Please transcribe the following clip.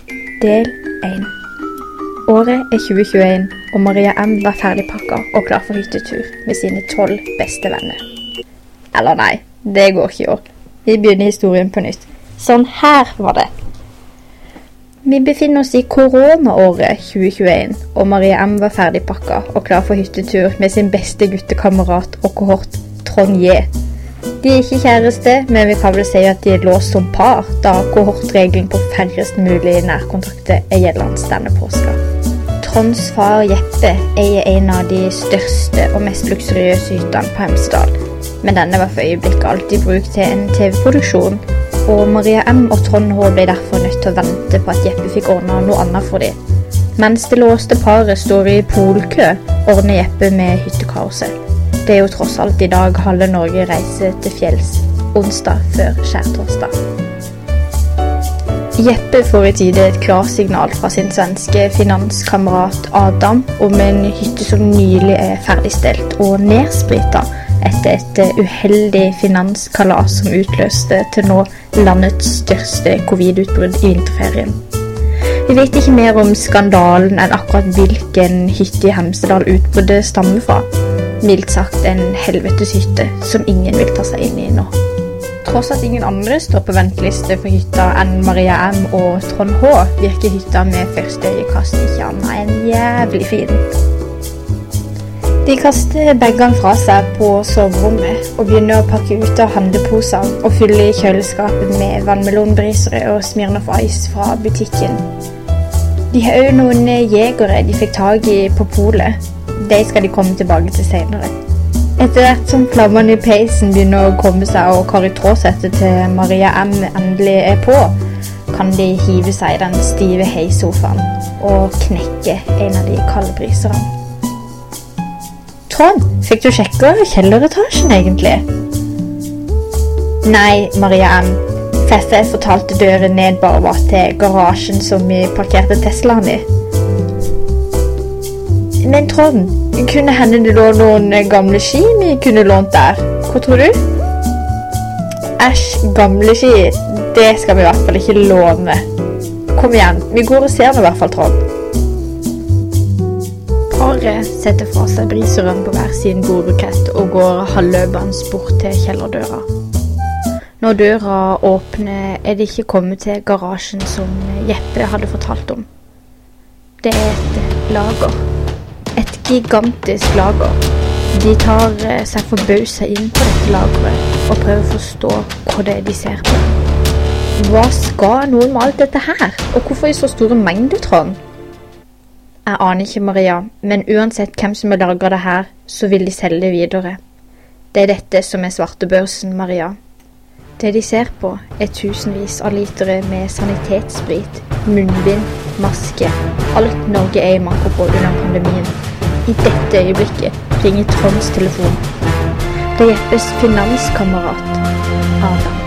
Del 1. Året 2021, og Maria M. var ferdigpakket og klar for hyttetur med sine 12 beste venner. Eller nei, det går ikke i år. Vi begynner historien på nytt. Sånn her var det. Vi befinner oss i koronaåret 2021, og Maria M. var ferdigpakket og klar for hyttetur med sin beste guttekamerat og kohort, Trond J. De er ikke kjæreste, men vi kan vel si at de er låst som par, da kohortregelen på færrest mulig nærkontakter er gjeldende denne påska. Tronds far Jeppe eier en av de største og mest luksuriøse hyttene på Hemsedal, men denne var for øyeblikket alltid brukt til en TV-produksjon, og Maria M. og Trond H. ble derfor nødt til å vente på at Jeppe fikk ordnet noe annet for dem. Mens det låste paret står i polkø, ordner Jeppe med hyttekaoset. Det er jo tross alt i dag halve Norge reiser til fjells, onsdag før skjærtorsdag. Jeppe får i tide et klarsignal fra sin svenske finanskamerat Adam om en hytte som nylig er ferdigstelt og nedsprita etter et uheldig finanskalas som utløste til nå landets største covid-utbrudd i vinterferien. Vi vet ikke mer om skandalen enn akkurat hvilken hytte i Hemsedal utbruddet stammer fra. Mildt sagt en helveteshytte som ingen vil ta seg inn i nå. Tross at ingen andre står på venteliste for hytta enn Maria M. og Trond H. virker hytta med første øyekast ikke annet enn jævlig fin. De kaster bagene fra seg på soverommet og begynner å pakke ut av handleposer og fylle i kjøleskapet med vannmelonbrisere og Smirnoff Ice fra butikken. De har også noen jegere de fikk tag i på polet. De skal de komme tilbake til senere. Etter hvert som flammene i peisen begynner å komme seg og Kari Tråsettet til Maria M. endelig er på, kan de hive seg i den stive heisofaen og knekke en av de kalde briserne. Trond, fikk du sjekke kjelleretasjen egentlig? Nei, Maria M. Feffe fortalte døren ned bare var til garasjen som vi parkerte Teslaen i. Men Trond, kunne hende det lå noen gamle ski vi kunne lånt der. Hva tror du? Æsj, gamle ski, det skal vi i hvert fall ikke låne. Kom igjen, vi går og ser i hvert fall, Trond. Paret setter fra seg briseren på hver sin bordbukett og går halvløpende bort til kjellerdøra. Når døra åpner, er de ikke kommet til garasjen som Jeppe hadde fortalt om. Det er et lager. Et gigantisk lager. De tar seg forbauset inn på dette lageret og prøver å forstå hva det er de ser på. Hva skal noen med alt dette her? Og hvorfor i så store mengder, Trond? Jeg aner ikke, Maria, men uansett hvem som har lagret det her, så vil de selge det videre. Det er dette som er svartebørsen, Maria. Det de ser på er tusenvis av litere med sanitetssprit, munnbind, maske, alt Norge er i manko på under pandemien. I dette øyeblikket ringer Tronds telefon. Det er Jeppes finanskamerat, Adam.